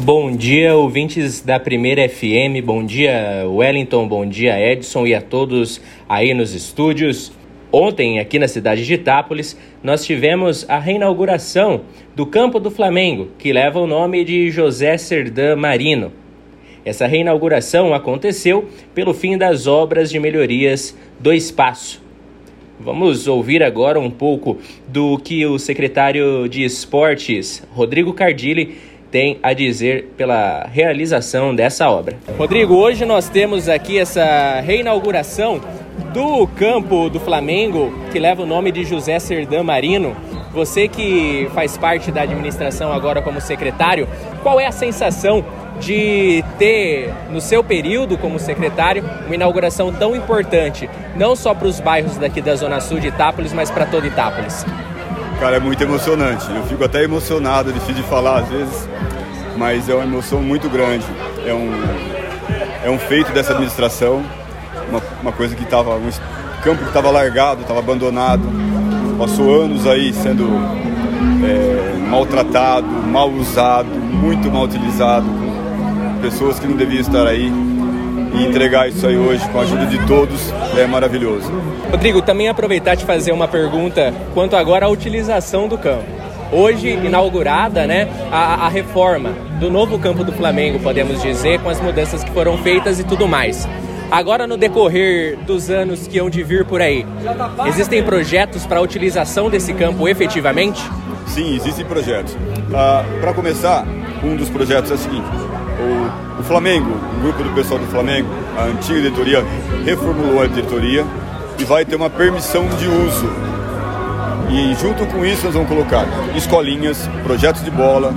Bom dia, ouvintes da Primeira FM, bom dia Wellington, bom dia Edson e a todos aí nos estúdios. Ontem, aqui na cidade de Itápolis, nós tivemos a reinauguração do Campo do Flamengo, que leva o nome de José Serdã Marino. Essa reinauguração aconteceu pelo fim das obras de melhorias do espaço. Vamos ouvir agora um pouco do que o secretário de Esportes, Rodrigo Cardilli, tem a dizer pela realização dessa obra. Rodrigo, hoje nós temos aqui essa reinauguração do Campo do Flamengo, que leva o nome de José Serdã Marino. Você que faz parte da administração agora como secretário, qual é a sensação de ter, no seu período como secretário, uma inauguração tão importante, não só para os bairros daqui da Zona Sul de Itápolis, mas para toda Itápolis? Cara, é muito emocionante. Eu fico até emocionado, é difícil de falar às vezes, mas é uma emoção muito grande. É um feito dessa administração, uma coisa que estava, um campo que estava largado, estava abandonado, passou anos aí sendo maltratado, mal usado, muito mal utilizado, com pessoas que não deviam estar aí. E entregar isso aí hoje com a ajuda de todos é maravilhoso. Rodrigo, também aproveitar de fazer uma pergunta quanto agora à utilização do campo. Hoje inaugurada, né, a reforma do novo Campo do Flamengo, podemos dizer, com as mudanças que foram feitas e tudo mais. Agora, no decorrer dos anos que hão de vir por aí, existem projetos para a utilização desse campo efetivamente? Sim, existem projetos. Para começar, um dos projetos é o seguinte: o Flamengo, o grupo do pessoal do Flamengo, a antiga diretoria reformulou a diretoria e vai ter uma permissão de uso. E junto com isso nós vamos colocar escolinhas, projetos de bola,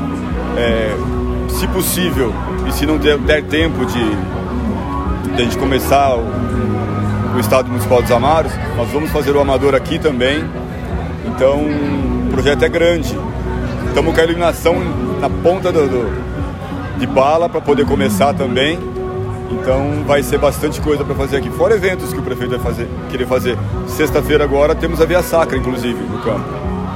se possível, e se não der tempo de a gente começar o Estádio Municipal dos Amaros, nós vamos fazer o amador aqui também. Então o projeto é grande. Estamos com a iluminação na ponta de bala para poder começar também. Então vai ser bastante coisa para fazer aqui. Fora eventos que o prefeito vai querer fazer. Sexta-feira agora temos a Via Sacra, inclusive, no campo.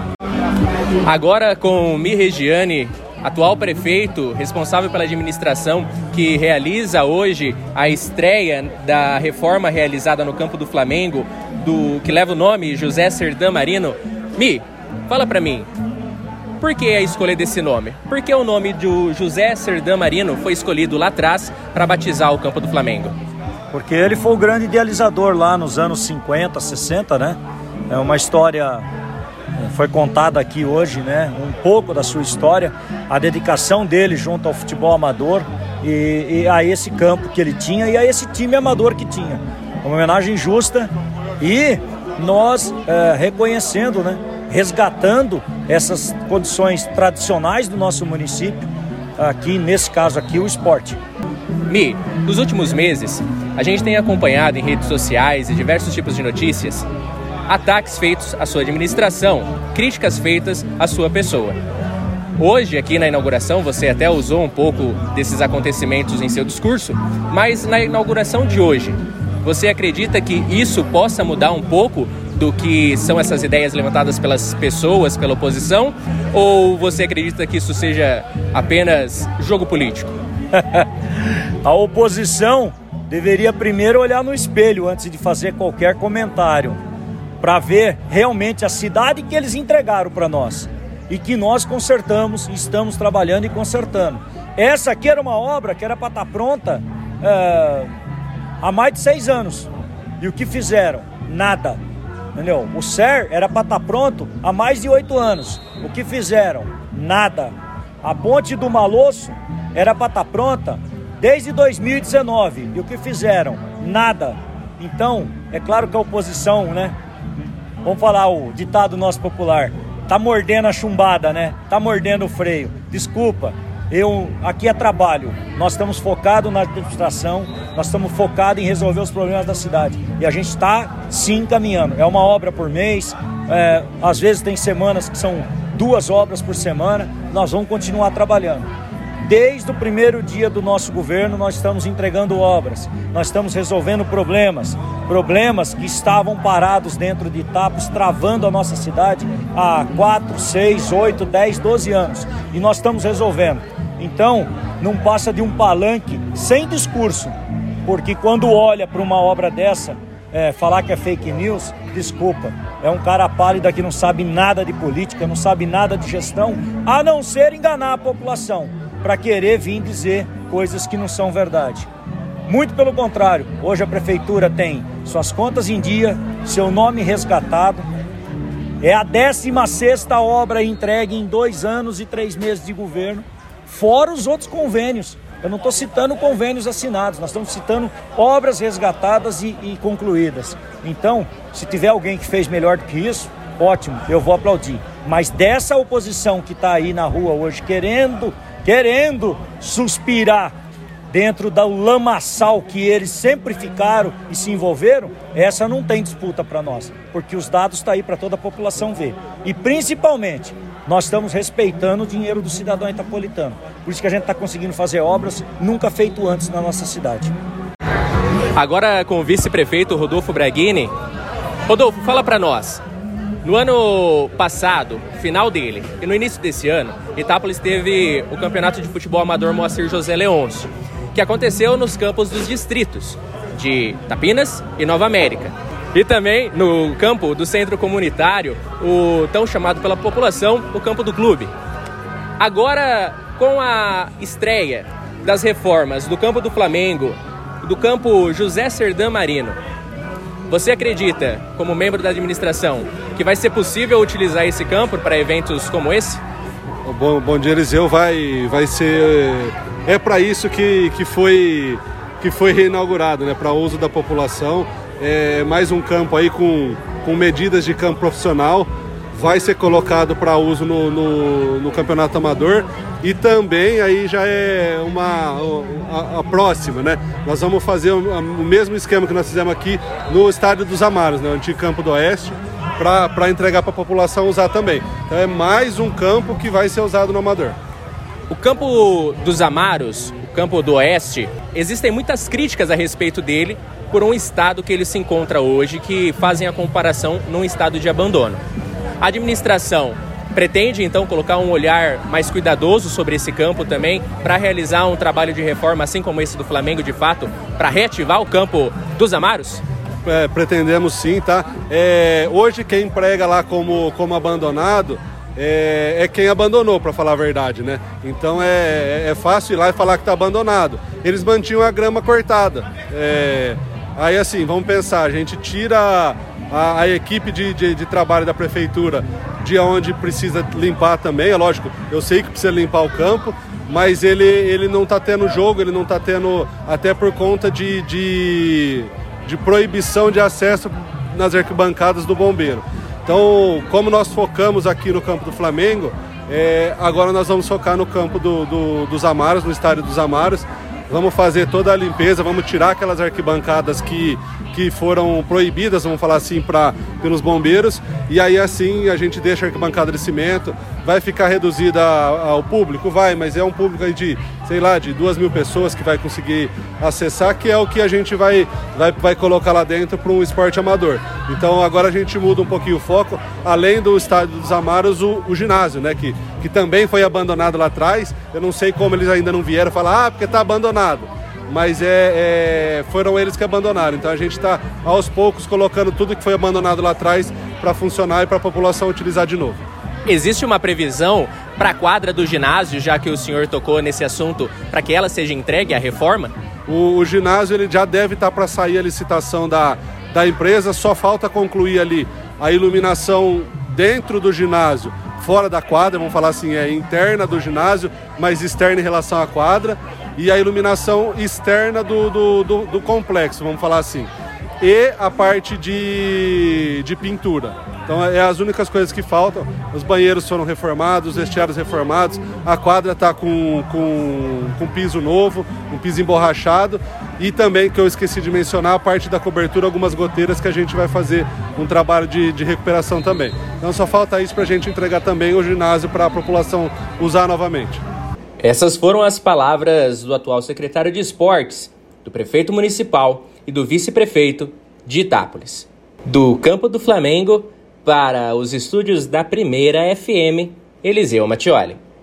Agora com Mi Regiane, atual prefeito, responsável pela administração, que realiza hoje a estreia da reforma realizada no Campo do Flamengo, que leva o nome José Serdã Marino. Mi, fala para mim, por que a escolha desse nome? Por que o nome do José Serdã Marino foi escolhido lá atrás para batizar o Campo do Flamengo? Porque ele foi o grande idealizador lá nos anos 50, 60, né? É uma história, foi contada aqui hoje, né? Um pouco da sua história, a dedicação dele junto ao futebol amador e a esse campo que ele tinha e a esse time amador que tinha. Uma homenagem justa e nós reconhecendo, né? Resgatando essas condições tradicionais do nosso município, aqui nesse caso aqui o esporte. Mi, nos últimos meses, a gente tem acompanhado em redes sociais e diversos tipos de notícias ataques feitos à sua administração, críticas feitas à sua pessoa. Hoje, aqui na inauguração, você até usou um pouco desses acontecimentos em seu discurso, mas na inauguração de hoje, você acredita que isso possa mudar um pouco do que são essas ideias levantadas pelas pessoas, pela oposição? Ou você acredita que isso seja apenas jogo político? A oposição deveria primeiro olhar no espelho antes de fazer qualquer comentário, para ver realmente a cidade que eles entregaram para nós e que nós consertamos, estamos trabalhando e consertando. Essa aqui era uma obra que era para estar pronta há mais de 6 anos. E o que fizeram? Nada. Entendeu? O SER era para estar pronto há mais de 8 anos. O que fizeram? Nada. A ponte do Malosso era para estar pronta desde 2019. E o que fizeram? Nada. Então, é claro que a oposição, né? Vamos falar o ditado nosso popular. Tá mordendo a chumbada, né? Tá mordendo o freio. Desculpa. Aqui é trabalho, nós estamos focados na administração, nós estamos focados em resolver os problemas da cidade e a gente está sim caminhando, é uma obra por mês, às vezes tem semanas que são 2 obras por semana, nós vamos continuar trabalhando. Desde o primeiro dia do nosso governo nós estamos entregando obras, nós estamos resolvendo problemas que estavam parados dentro de Itápolis, travando a nossa cidade há 4, 6, 8, 10, 12 anos e nós estamos resolvendo. Então, não passa de um palanque sem discurso, porque quando olha para uma obra dessa, falar que é fake news, desculpa, é um cara pálido que não sabe nada de política, não sabe nada de gestão, a não ser enganar a população, para querer vir dizer coisas que não são verdade. Muito pelo contrário, hoje a prefeitura tem suas contas em dia, seu nome resgatado, é a 16ª obra entregue em 2 anos e 3 meses de governo, fora os outros convênios. Eu não estou citando convênios assinados, nós estamos citando obras resgatadas e concluídas. Então, se tiver alguém que fez melhor do que isso, ótimo, eu vou aplaudir. Mas dessa oposição que está aí na rua hoje, querendo suspirar dentro do lamaçal que eles sempre ficaram e se envolveram, essa não tem disputa para nós, porque os dados estão aí para toda a população ver. E principalmente, nós estamos respeitando o dinheiro do cidadão itapolitano. Por isso que a gente está conseguindo fazer obras nunca feito antes na nossa cidade. Agora com o vice-prefeito Rodolfo Braghini. Rodolfo, fala para nós. No ano passado, final dele, e no início desse ano, Itápolis teve o Campeonato de Futebol Amador Moacir José Leôncio, que aconteceu nos campos dos distritos de Tapinas e Nova América. E também no campo do centro comunitário, o tão chamado pela população, o campo do clube. Agora, com a estreia das reformas do campo do Flamengo, do campo José Serdã Marino, você acredita, como membro da administração, que vai ser possível utilizar esse campo para eventos como esse? Bom dia, Eliseu. Vai ser... É para isso que foi reinaugurado, né? Para uso da população. É mais um campo aí com medidas de campo profissional. Vai ser colocado para uso no Campeonato Amador. E também aí já é a próxima, né? Nós vamos fazer o mesmo esquema que nós fizemos aqui no Estádio dos Amaros, né? O antigo Campo do Oeste, para entregar para a população usar também. Então é mais um campo que vai ser usado no Amador. O Campo dos Amaros, o Campo do Oeste, existem muitas críticas a respeito dele por um estado que ele se encontra hoje, que fazem a comparação num estado de abandono. A administração pretende, então, colocar um olhar mais cuidadoso sobre esse campo também, para realizar um trabalho de reforma, assim como esse do Flamengo, de fato, para reativar o Campo dos Amaros? Pretendemos sim, tá? Hoje quem prega lá como abandonado é quem abandonou, para falar a verdade, né? Então é fácil ir lá e falar que está abandonado. Eles mantinham a grama cortada. Aí assim, vamos pensar, a gente tira a equipe de trabalho da prefeitura de onde precisa limpar também, é lógico, eu sei que precisa limpar o campo, mas ele não está tendo jogo, ele não está tendo, até por conta de proibição de acesso nas arquibancadas do bombeiro. Então, como nós focamos aqui no campo do Flamengo, agora nós vamos focar no campo dos Amaros, no estádio dos Amaros. Vamos fazer toda a limpeza, vamos tirar aquelas arquibancadas que foram proibidas, vamos falar assim, pelos bombeiros. E aí assim a gente deixa a arquibancada de cimento. Vai ficar reduzida ao público? Vai, mas é um público aí de 2.000 pessoas que vai conseguir acessar, que é o que a gente vai colocar lá dentro para um esporte amador. Então agora a gente muda um pouquinho o foco, além do Estádio dos Amaros, o ginásio, né, que também foi abandonado lá atrás. Eu não sei como eles ainda não vieram falar, porque está abandonado. Mas foram eles que abandonaram. Então a gente está aos poucos colocando tudo que foi abandonado lá atrás para funcionar e para a população utilizar de novo. Existe uma previsão para a quadra do ginásio, já que o senhor tocou nesse assunto, para que ela seja entregue à reforma? O ginásio ele já deve estar para sair a licitação da empresa, só falta concluir ali a iluminação dentro do ginásio, fora da quadra, vamos falar assim, interna do ginásio, mas externa em relação à quadra, e a iluminação externa do complexo, vamos falar assim, e a parte de pintura. Então é as únicas coisas que faltam. Os banheiros foram reformados, os vestiários reformados, a quadra está com piso novo, um piso emborrachado, e também, que eu esqueci de mencionar, a parte da cobertura, algumas goteiras que a gente vai fazer um trabalho de recuperação também. Então só falta isso para a gente entregar também o ginásio para a população usar novamente. Essas foram as palavras do atual secretário de Esportes, do prefeito municipal e do vice-prefeito de Itápolis. Do campo do Flamengo, para os estúdios da Primeira FM, Eliseu Mattioli.